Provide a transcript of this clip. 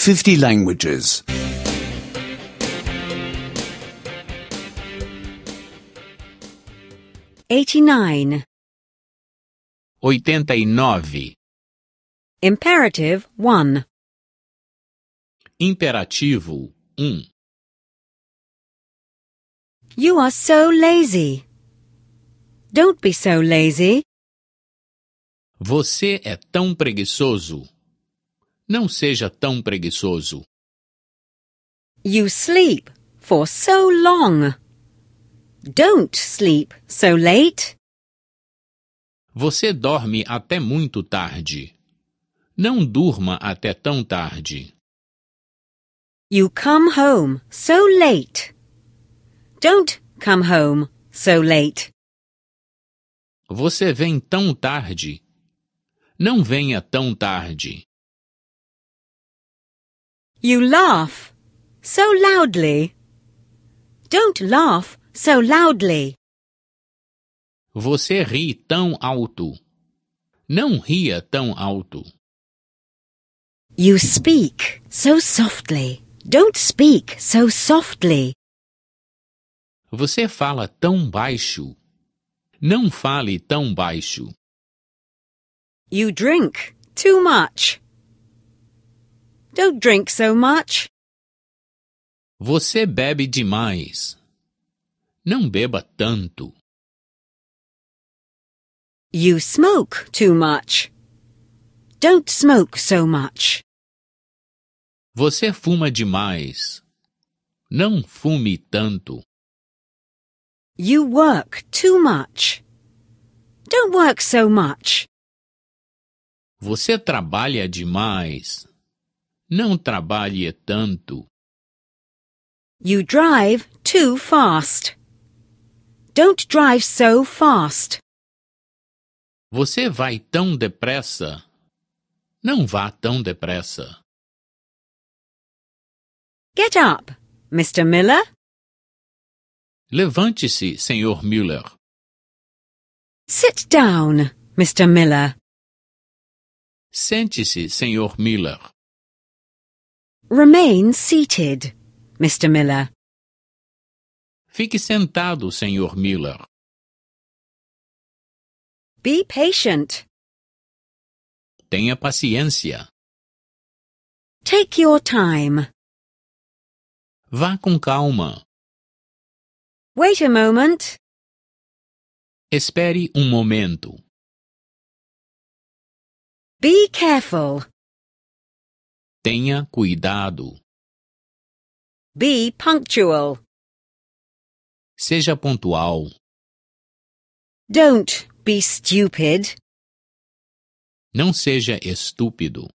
50 languages. 89. 89. Imperative 1. Imperativo 1. You are so lazy. Don't be so lazy. Você é tão preguiçoso. Não seja tão preguiçoso. You sleep for so long. Don't sleep so late. Você dorme até muito tarde. Não durma até tão tarde. You come home so late. Don't come home so late. Você vem tão tarde. Não venha tão tarde. You laugh so loudly. Don't laugh so loudly. Você ri tão alto. Não ria tão alto. You speak so softly. Don't speak so softly. Você fala tão baixo. Não fale tão baixo. You drink too much. Don't drink so much. Você bebe demais. Não beba tanto. You smoke too much. Don't smoke so much. Você fuma demais. Não fume tanto. You work too much. Don't work so much. Você trabalha demais. Não trabalhe tanto. You drive too fast. Don't drive so fast. Você vai tão depressa. Não vá tão depressa. Get up, Mr. Miller. Levante-se, Sr. Müller. Sit down, Mr. Miller. Sente-se, Sr. Müller. Remain seated, Mr. Miller. Fique sentado, Sr. Müller. Be patient. Tenha paciência. Take your time. Vá com calma. Wait a moment. Espere um momento. Be careful. Tenha cuidado. Be punctual. Seja pontual. Don't be stupid. Não seja estúpido.